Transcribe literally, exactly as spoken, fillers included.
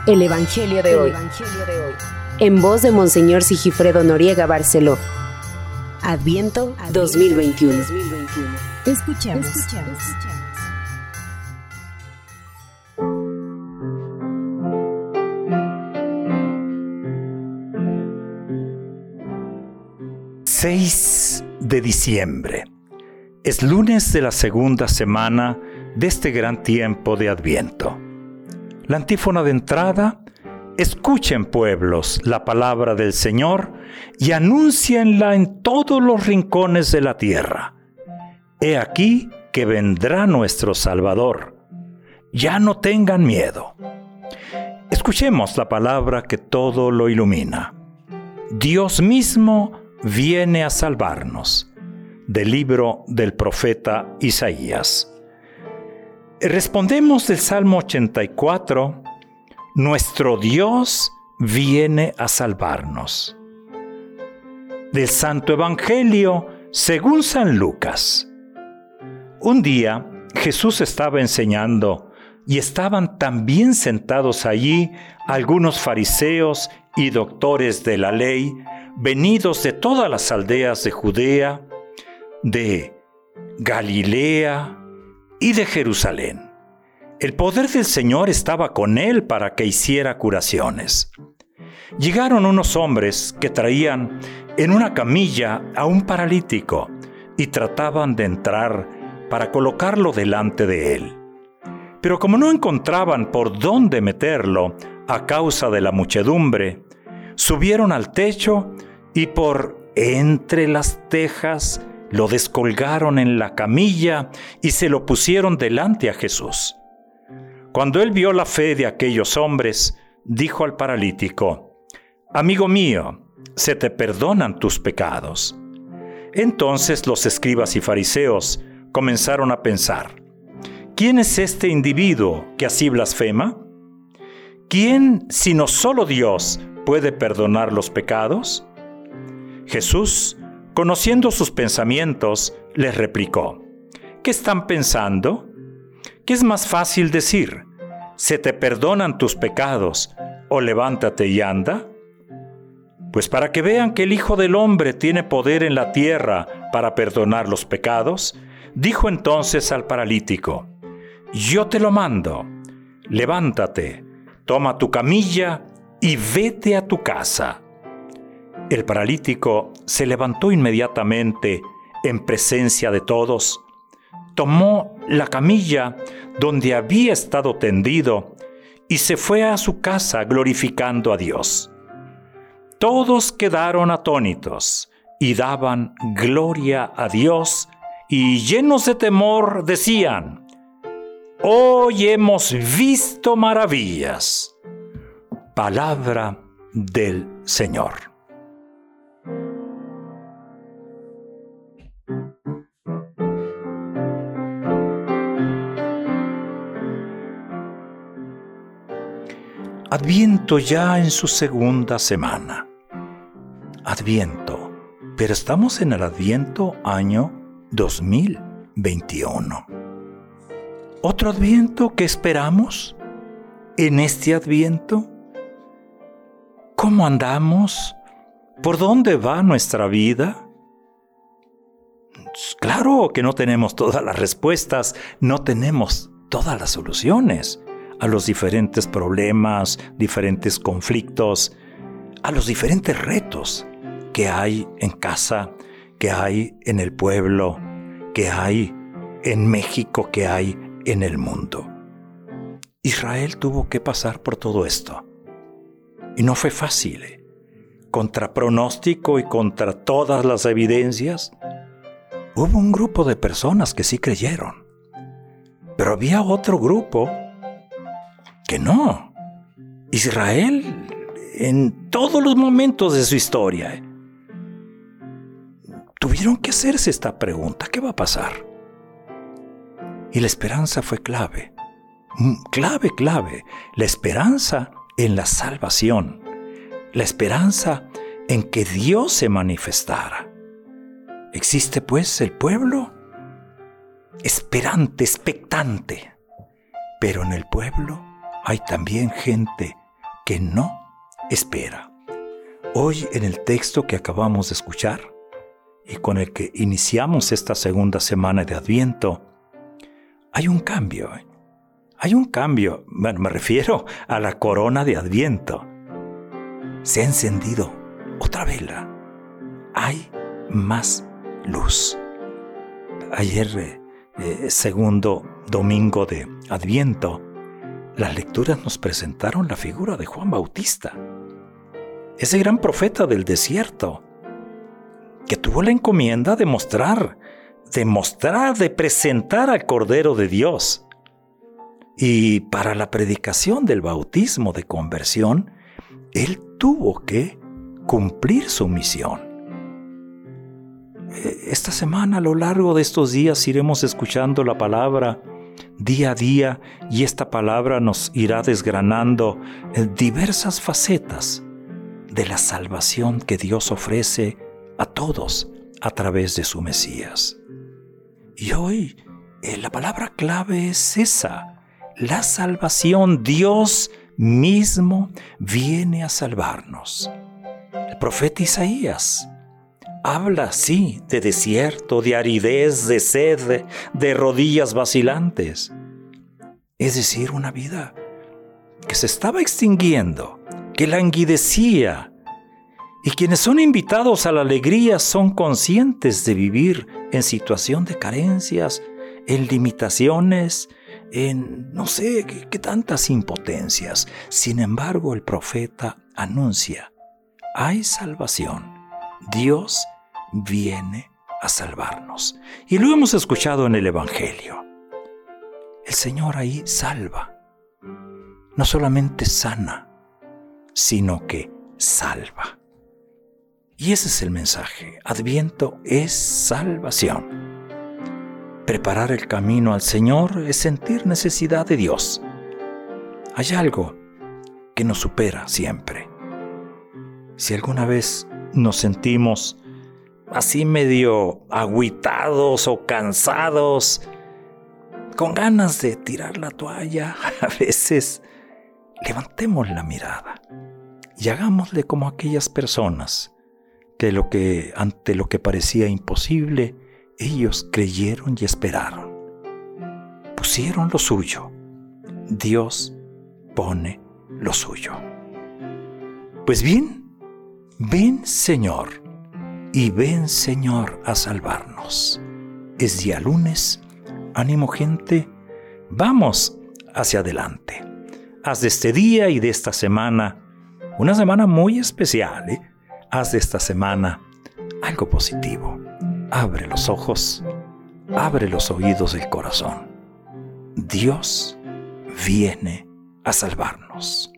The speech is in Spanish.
El Evangelio de hoy. En voz de Monseñor Sigifredo Noriega Barceló. Adviento dos mil veintiuno. Escuchamos. seis de diciembre. Es lunes de la segunda semana de este gran tiempo de Adviento. La antífona de entrada: escuchen, pueblos, la palabra del Señor y anúncienla en todos los rincones de la tierra. He aquí que vendrá nuestro Salvador. Ya no tengan miedo. Escuchemos la palabra que todo lo ilumina. Dios mismo viene a salvarnos. Del libro del profeta Isaías. Respondemos del Salmo ochenta y cuatro, nuestro Dios viene a salvarnos. Del Santo Evangelio según San Lucas. Un día Jesús estaba enseñando y estaban también sentados allí algunos fariseos y doctores de la ley, venidos de todas las aldeas de Judea, de Galilea y de Jerusalén. El poder del Señor estaba con él para que hiciera curaciones. Llegaron unos hombres que traían en una camilla a un paralítico y trataban de entrar para colocarlo delante de él. Pero como no encontraban por dónde meterlo a causa de la muchedumbre, subieron al techo y por entre las tejas lo descolgaron en la camilla y se lo pusieron delante a Jesús. Cuando él vio la fe de aquellos hombres, dijo al paralítico: «Amigo mío, se te perdonan tus pecados». Entonces los escribas y fariseos comenzaron a pensar: ¿quién es este individuo que así blasfema? ¿Quién, sino solo Dios, puede perdonar los pecados? Jesús, conociendo sus pensamientos, les replicó: ¿qué están pensando? ¿Qué es más fácil decir: se te perdonan tus pecados, o levántate y anda? Pues para que vean que el Hijo del Hombre tiene poder en la tierra para perdonar los pecados, dijo entonces al paralítico: yo te lo mando, levántate, toma tu camilla y vete a tu casa. El paralítico se levantó inmediatamente en presencia de todos, tomó la camilla donde había estado tendido y se fue a su casa glorificando a Dios. Todos quedaron atónitos y daban gloria a Dios y llenos de temor decían: hoy hemos visto maravillas. Palabra del Señor. Adviento ya en su segunda semana. Adviento, pero estamos en el Adviento año dos mil veintiuno. ¿Otro Adviento que esperamos en este Adviento? ¿Cómo andamos? ¿Por dónde va nuestra vida? Claro que no tenemos todas las respuestas, no tenemos todas las soluciones a los diferentes problemas, diferentes conflictos, a los diferentes retos que hay en casa, que hay en el pueblo, que hay en México, que hay en el mundo. Israel tuvo que pasar por todo esto. Y no fue fácil. Contra pronóstico y contra todas las evidencias, hubo un grupo de personas que sí creyeron. Pero había otro grupo que no. Israel, en todos los momentos de su historia, tuvieron que hacerse esta pregunta: ¿qué va a pasar? Y la esperanza fue clave. Clave, clave. La esperanza en la salvación. La esperanza en que Dios se manifestara. Existe pues el pueblo esperante, expectante. Pero en el pueblo hay también gente que no espera. Hoy, en el texto que acabamos de escuchar y con el que iniciamos esta segunda semana de Adviento, hay un cambio. ¿eh? Hay un cambio. Bueno, me refiero a la corona de Adviento. Se ha encendido otra vela. Hay más luz. Ayer, eh, segundo domingo de Adviento, las lecturas nos presentaron la figura de Juan Bautista, ese gran profeta del desierto, que tuvo la encomienda de mostrar, de mostrar, de presentar al Cordero de Dios. Y para la predicación del bautismo de conversión, él tuvo que cumplir su misión. Esta semana, a lo largo de estos días, iremos escuchando la palabra día a día, y esta palabra nos irá desgranando diversas facetas de la salvación que Dios ofrece a todos a través de su Mesías. Y hoy eh, la palabra clave es esa, la salvación. Dios mismo viene a salvarnos. El profeta Isaías habla, sí, de desierto, de aridez, de sed, de rodillas vacilantes. Es decir, una vida que se estaba extinguiendo, que languidecía. Y quienes son invitados a la alegría son conscientes de vivir en situación de carencias, en limitaciones, en no sé qué, qué tantas impotencias. Sin embargo, el profeta anuncia, hay salvación. Dios viene a salvarnos. Y lo hemos escuchado en el Evangelio. El Señor ahí salva. No solamente sana, sino que salva. Y ese es el mensaje. Adviento es salvación. Preparar el camino al Señor es sentir necesidad de Dios. Hay algo que nos supera siempre. Si alguna vez nos sentimos así medio agüitados o cansados, con ganas de tirar la toalla, a veces levantemos la mirada y hagámosle como aquellas personas que, lo que ante lo que parecía imposible, ellos creyeron y esperaron. Pusieron lo suyo. Dios pone lo suyo. Pues bien, ven Señor, y ven Señor a salvarnos. Es día lunes. Ánimo, gente. Vamos hacia adelante. Haz de este día y de esta semana una semana muy especial, ¿eh? Haz de esta semana algo positivo. Abre los ojos, abre los oídos del corazón. Dios viene a salvarnos.